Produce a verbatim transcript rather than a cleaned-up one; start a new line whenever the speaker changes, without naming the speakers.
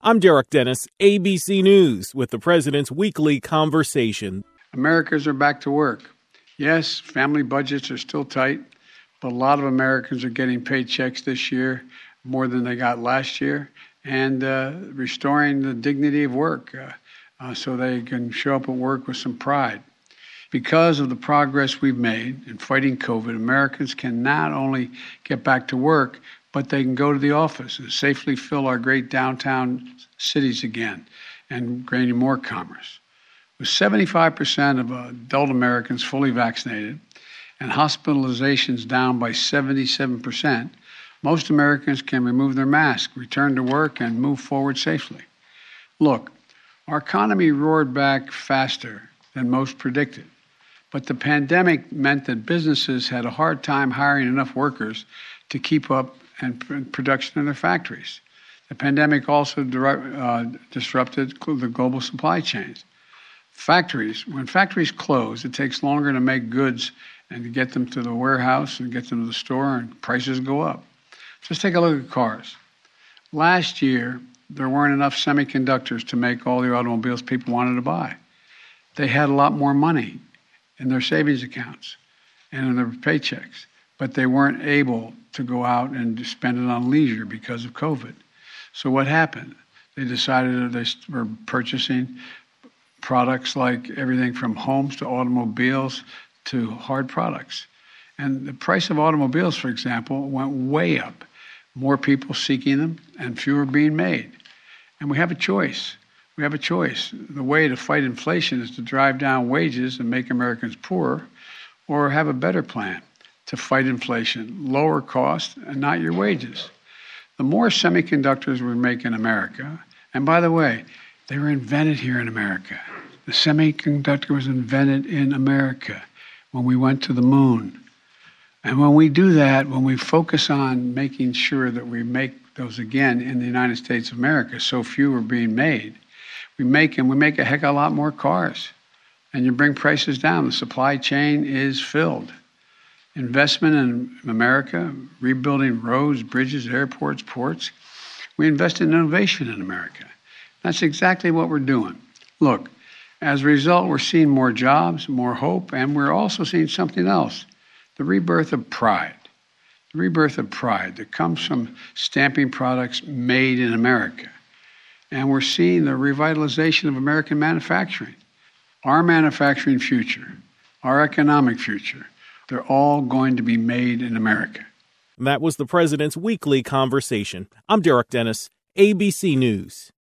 I'm Derek Dennis, A B C News, with the President's Weekly Conversation.
Americans are back to work. Yes, family budgets are still tight, but a lot of Americans are getting paychecks this year, more than they got last year, and uh, restoring the dignity of work uh, uh, so they can show up at work with some pride. Because of the progress we've made in fighting COVID, Americans can not only get back to work, but they can go to the office and safely fill our great downtown cities again and gaining more commerce. With seventy-five percent of adult Americans fully vaccinated and hospitalizations down by seventy-seven percent, most Americans can remove their mask, return to work, and move forward safely. Look, our economy roared back faster than most predicted, but the pandemic meant that businesses had a hard time hiring enough workers to keep up and production in their factories. The pandemic also uh, disrupted the global supply chains. Factories, when factories close, it takes longer to make goods and to get them to the warehouse and get them to the store, and prices go up. Just take a look at cars. Last year, there weren't enough semiconductors to make all the automobiles people wanted to buy. They had a lot more money in their savings accounts and in their paychecks, but they weren't able to go out and spend it on leisure because of COVID. So what happened? They decided that they were purchasing products like everything from homes to automobiles to hard products. And the price of automobiles, for example, went way up. More people seeking them and fewer being made. And we have a choice. We have a choice. The way to fight inflation is to drive down wages and make Americans poorer, or have a better plan to fight inflation, lower costs, and not your wages. The more semiconductors we make in America, and by the way, they were invented here in America. The semiconductor was invented in America when we went to the moon. And when we do that, when we focus on making sure that we make those again in the United States of America, so few are being made, we make and we make a heck of a lot more cars. And you bring prices down. The supply chain is filled. Investment in America, rebuilding roads, bridges, airports, ports. We invest in innovation in America. That's exactly what we're doing. Look, as a result, we're seeing more jobs, more hope, and we're also seeing something else, the rebirth of pride. The rebirth of pride that comes from stamping products made in America. And we're seeing the revitalization of American manufacturing. Our manufacturing future, our economic future, they're all going to be made in America.
That was the President's Weekly Conversation. I'm Derek Dennis, A B C News.